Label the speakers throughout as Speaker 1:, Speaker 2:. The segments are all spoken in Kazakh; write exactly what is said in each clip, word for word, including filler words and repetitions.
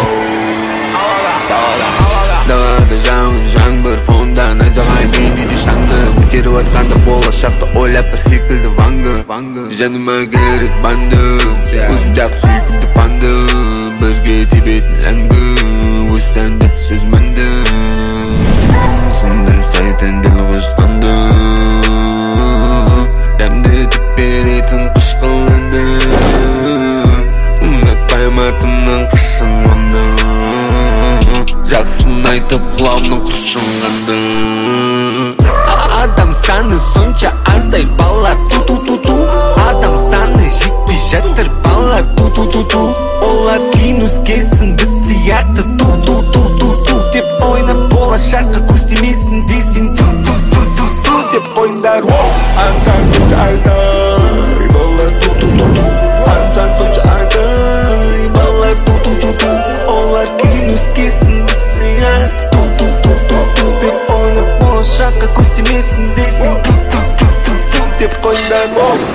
Speaker 1: Далада жаңын жаңбыр фонда найзағай мен үйде шаңды көтеріп атқанда болашақты ойлап бір секілді вангы жаныма керек банды өзім жақ сүйкімді панды бірге тебетін әңгі өз сәнді сөз мәнді сындырып сайтын діл қошқанды дәмді етіп беретін қышқылынды ұнатпайым артымнан қышынғанды жақсын айтып құлағымның құршынғанды адам саны сонша аздай балалар ту-ту-ту-ту адам саны жетпей жатыр балалар ту-ту-ту-ту олар кейін өскесін біз сияқты ту-ту-ту-ту-ту деп ойнап болашаққа көз тимесін дейсің ту-ту-ту-ту деп ойындар антаң сонша айдай балалар ту-ту-ту-ту антаң сонша айдай балалар ту-ту-ту-ту олар кейін өскесін біз сияқты ту-ту-ту-ту деп ойнап болашаққа көз тимесін дейсің ту-ту-ту-ту деп қойындар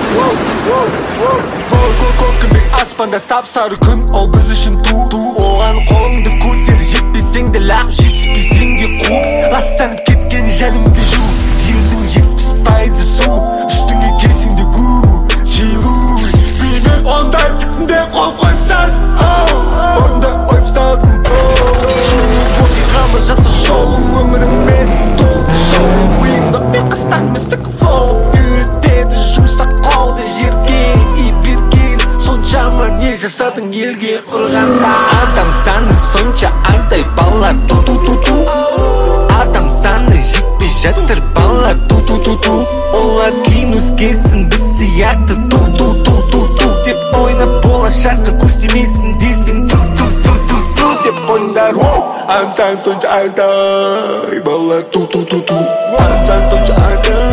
Speaker 1: көкірек аспанда сап-сары күн ол біз үшін ту оған қолыңды көтер жетпесең де лағып жетіспесең де қуып ластанып кеткен жанымды жу жердің жетпіс пайызы су үстіңе келсең де гу жылу бейбіт ондай түтінде қол қойсаң ондай ойып салдым оқиғалы жаса жолың өміріңмен толды шоу миымда ұйқастармен сықып флоу үйретеді жұмсақ қауды жерге и берген соншама не жасадың елге құрғанда адам саны сонша аздай балалар ту-ту-ту-ту адам саны жетпей жатыр балалар ту-ту-ту-ту олар кейін өскесін біз сияқты ту-ту-ту-ту-ту деп ойнап болашаққа көз тимесін дейсің ту-ту-ту-ту деп ойындар антаң сонша айдай балалар ту-ту-ту-ту антаң сонша айдай